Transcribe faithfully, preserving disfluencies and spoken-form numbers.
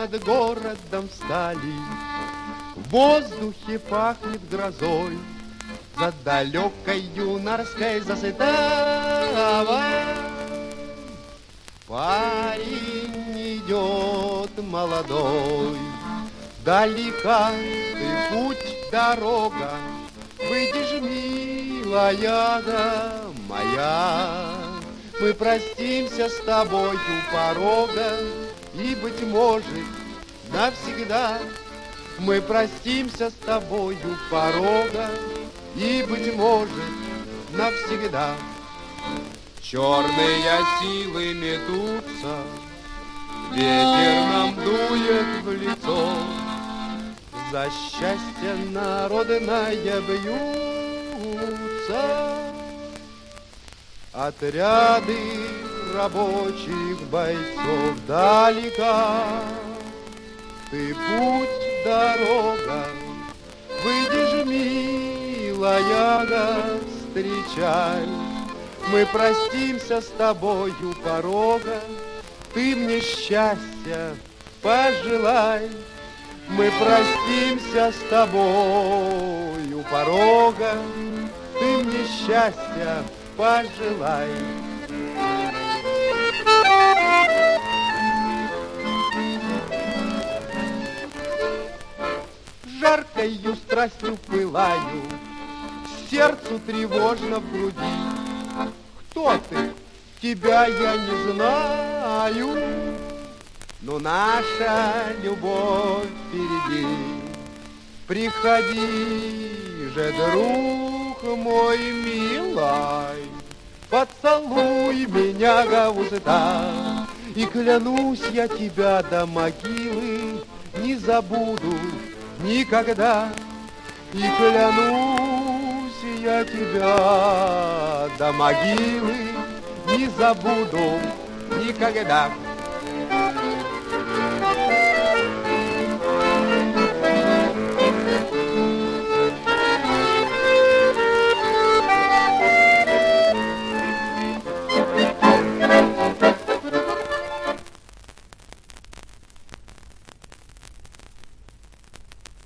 над городом встали, в воздухе пахнет грозой, за далекой юнорской заставой. Парень идет молодой, далека ты путь, дорога, выйдешь, милая моя. Мы простимся с тобой у порога, и, быть может, навсегда. Мы простимся с тобой у порога, и, быть может, навсегда. Черные силы метутся, ветер нам дует в лицо, за счастье народное бьются. Отряды рабочих бойцов далека, ты путь, дорога, выйдешь, милая, встречай. Мы простимся с тобой у порога, ты мне счастья пожелай. Мы простимся с тобой у порога, ты мне счастья пожелай. Жаркою страстью пылаю, сердцу тревожно в груди. Кто ты? Тебя я не знаю, но наша любовь впереди. Приходи же, друг мой милый, поцелуй меня в уста, и клянусь я тебя до могилы не забуду никогда. И клянусь я тебя до могилы не забуду никогда.